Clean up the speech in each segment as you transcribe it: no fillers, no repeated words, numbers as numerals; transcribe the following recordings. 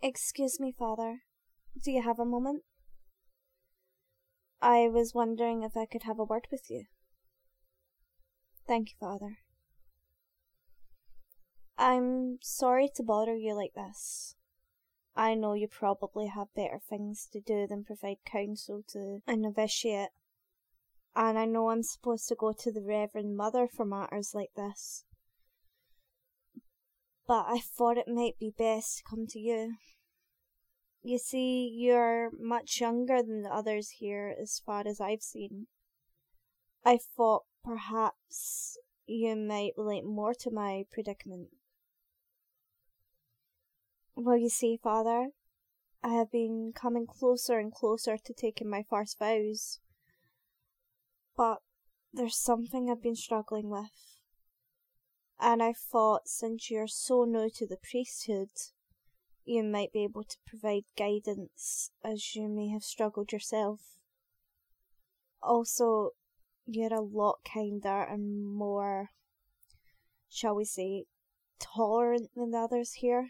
Excuse me, Father. Do you have a moment? I was wondering if I could have a word with you. Thank you, Father. I'm sorry to bother you like this. I know you probably have better things to do than provide counsel to a novitiate, and I know I'm supposed to go to the Reverend Mother for matters like this. But I thought it might be best to come to you. You see, you're much younger than the others here as far as I've seen. I thought perhaps you might relate more to my predicament. Well, you see, Father, I have been coming closer and closer to taking my first vows. But there's something I've been struggling with. And I thought, since you're so new to the priesthood, you might be able to provide guidance, as you may have struggled yourself. Also, you're a lot kinder and more, shall we say, tolerant than the others here.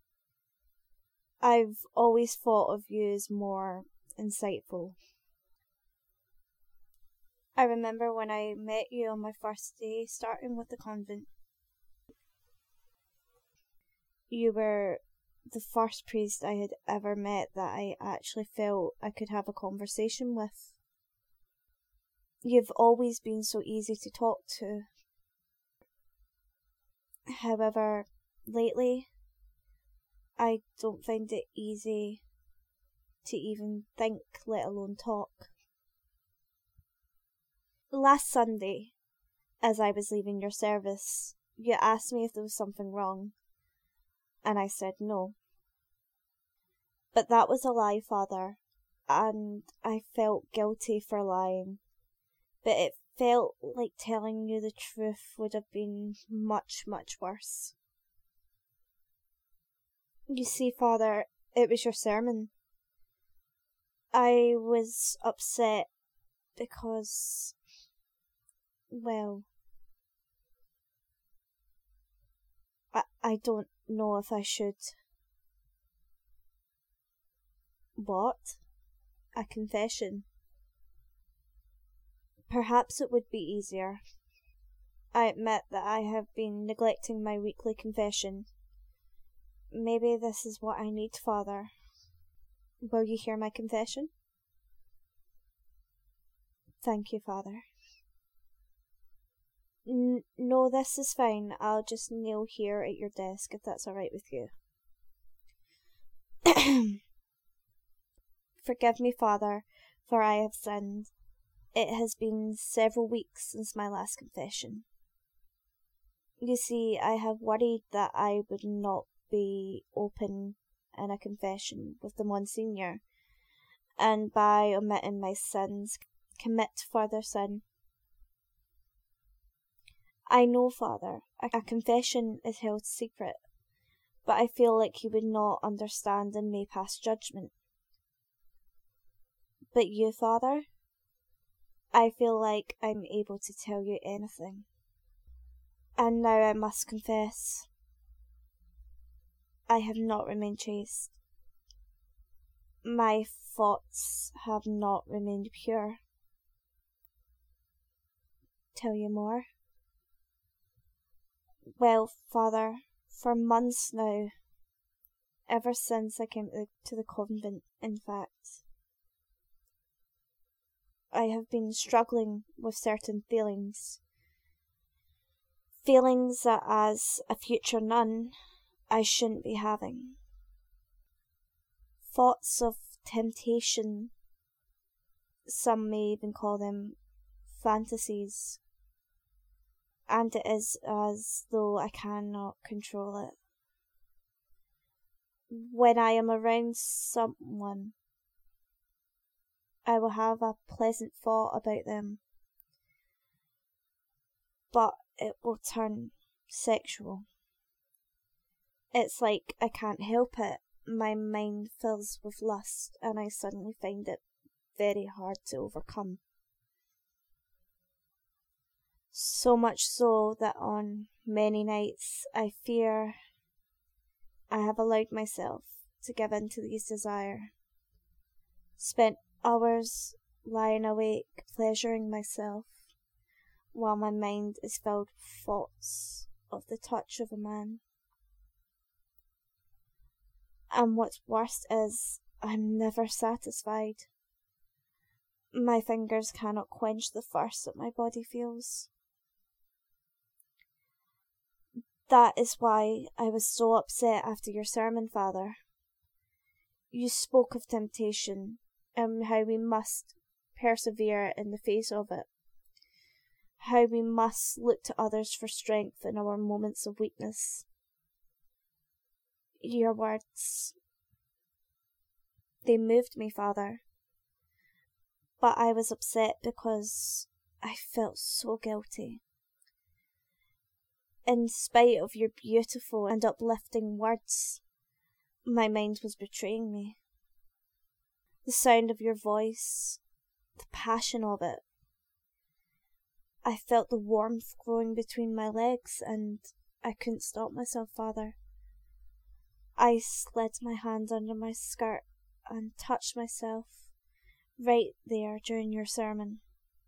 I've always thought of you as more insightful. I remember when I met you on my first day starting with the convent. You were the first priest I had ever met that I actually felt I could have a conversation with. You've always been so easy to talk to. However, lately, I don't find it easy to even think, let alone talk. Last Sunday, as I was leaving your service, you asked me if there was something wrong, and I said no. But that was a lie, Father, and I felt guilty for lying. But it felt like telling you the truth would have been much, much worse. You see, Father, it was your sermon. I was upset because, well, I don't know if I should. What? A confession? Perhaps it would be easier. I admit that I have been neglecting my weekly confession. Maybe this is what I need, Father. Will you hear my confession? Thank you, Father. No, this is fine. I'll just kneel here at your desk if that's all right with you. Forgive me, Father, for I have sinned. It has been several weeks since my last confession. You see, I have worried that I would not be open in a confession with the Monsignor, and by omitting my sins, commit further sin. I know, Father, a confession is held secret, but I feel like you would not understand and may pass judgment. But you, Father, I feel like I'm able to tell you anything. And now I must confess, I have not remained chaste. My thoughts have not remained pure. Tell you more? Well, Father, for months now, ever since I came to the convent, in fact, I have been struggling with certain feelings. Feelings that as a future nun, I shouldn't be having. Thoughts of temptation, some may even call them fantasies, and it is as though I cannot control it. When I am around someone, I will have a pleasant thought about them, but it will turn sexual. It's like I can't help it. My mind fills with lust, and I suddenly find it very hard to overcome. So much so that on many nights I fear I have allowed myself to give in to these desires. Spent hours lying awake, pleasuring myself, while my mind is filled with thoughts of the touch of a man. And what's worst is, I'm never satisfied. My fingers cannot quench the thirst that my body feels. That is why I was so upset after your sermon, Father. You spoke of temptation and how we must persevere in the face of it. How we must look to others for strength in our moments of weakness. Your words, they moved me, Father. But I was upset because I felt so guilty. In spite of your beautiful and uplifting words, my mind was betraying me. The sound of your voice, the passion of it. I felt the warmth growing between my legs and I couldn't stop myself, Father. I slid my hand under my skirt and touched myself right there during your sermon.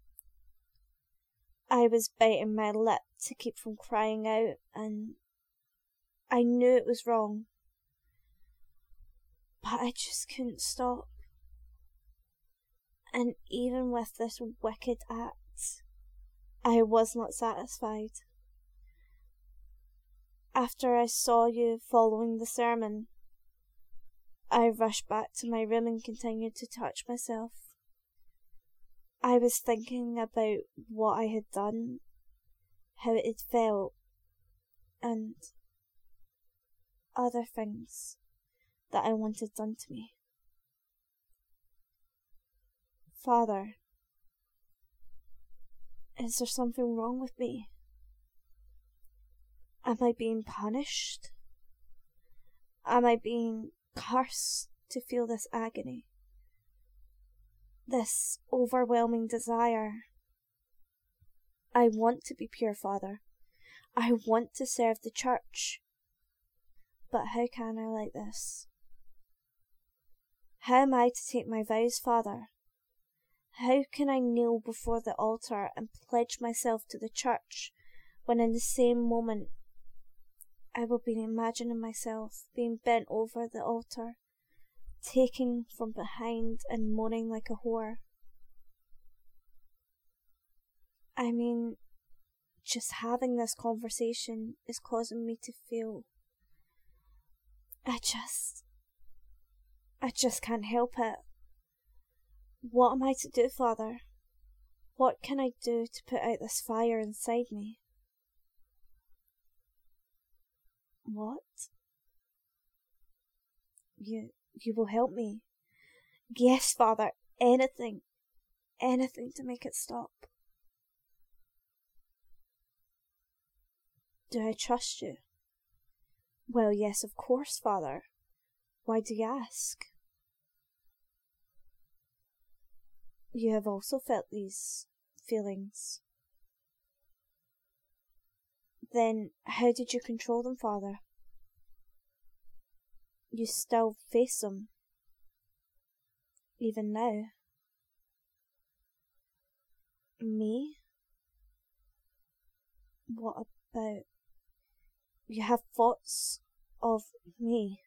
I was biting my lip to keep from crying out, and I knew it was wrong, but I just couldn't stop. And even with this wicked act, I was not satisfied. After I saw you following the sermon, I rushed back to my room and continued to touch myself. I was thinking about what I had done, how it had felt, and other things that I wanted done to me. Father, is there something wrong with me? Am I being punished? Am I being cursed to feel this agony? This overwhelming desire. I want to be pure, Father. I want to serve the church. But how can I like this? How am I to take my vows, Father? How can I kneel before the altar and pledge myself to the church when in the same moment I will be imagining myself being bent over the altar, taking from behind and moaning like a whore? I mean, just having this conversation is causing me to feel I just can't help it. What am I to do, Father? What can I do to put out this fire inside me? What? You will help me? Yes, Father, anything to make it stop. Do I trust you? Well, yes, of course, Father. Why do you ask? You have also felt these feelings. Then how did you control them, Father? You still face them, even now. Me? What about? You have thoughts of me.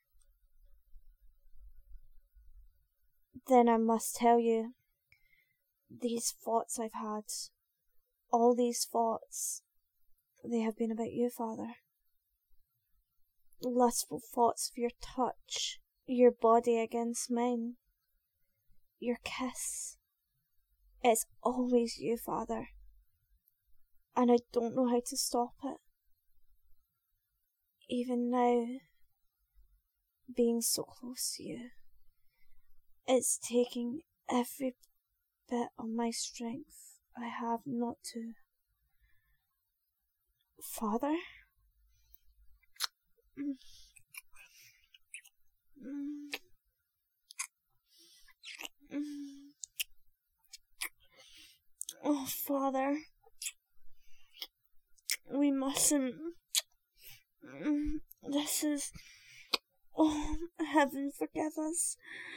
Then I must tell you, these thoughts I've had, all these thoughts, they have been about you, Father. Lustful thoughts of your touch, your body against mine, your kiss. It's always you, Father, and I don't know how to stop it. Even now, being so close to you, it's taking every bit of my strength I have not to. Father? Oh, Father, we mustn't. This is Oh, heaven forgive us.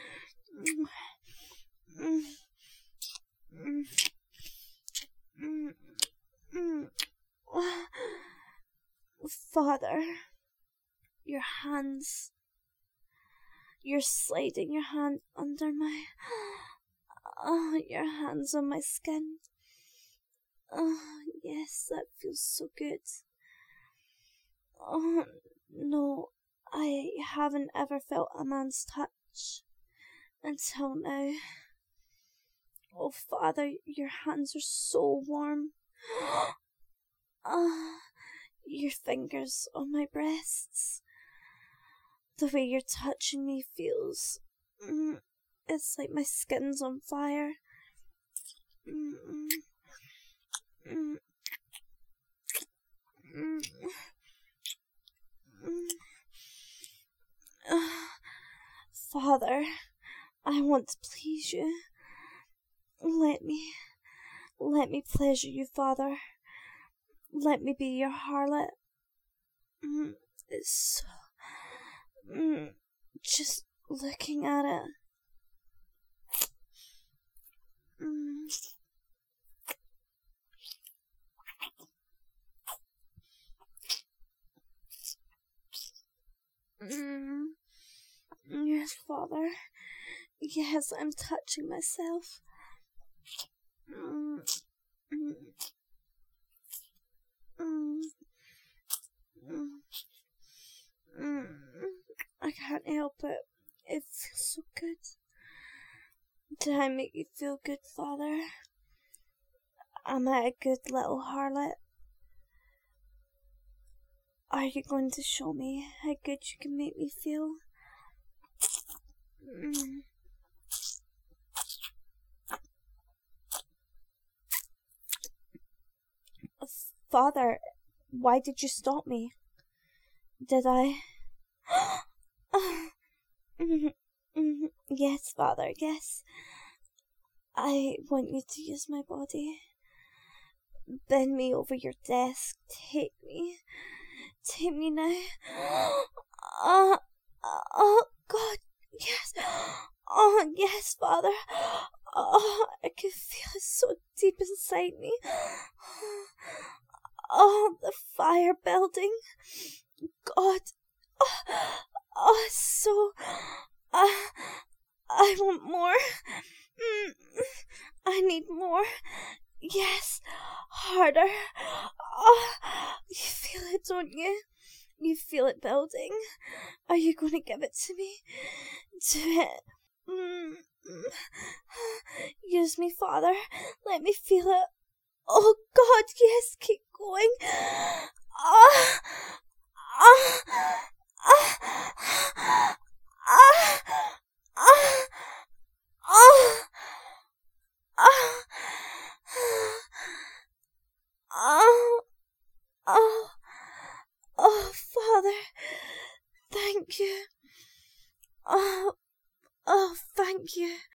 Father, your hands. You're sliding your hand under my... your hands on my skin. Oh, yes, that feels so good. Oh, no, I haven't ever felt a man's touch until now. Oh, Father, your hands are so warm. Your fingers on my breasts. The way you're touching me feels... it's like my skin's on fire. Father, I want to please you. Let me pleasure you, Father. Let me be your harlot. It's so... just looking at it. Yes, Father. Yes, I'm touching myself. I can't help it. It feels so good. Did I make you feel good, Father? Am I a good little harlot? Are you going to show me how good you can make me feel? Father, why did you stop me? Did I... Yes, Father, yes. I want you to use my body. Bend me over your desk. Take me. Take me now. Oh, God, yes. Oh, yes, Father. Oh, I can feel it so deep inside me. Oh, the fire building. God. Oh, so... I want more. I need more. Yes, harder. Oh, you feel it, don't you? You feel it building. Are you going to give it to me? Do it. Use me, Father. Let me feel it. Oh, God, yes, keep going. Oh, Father, thank you. Oh, thank you.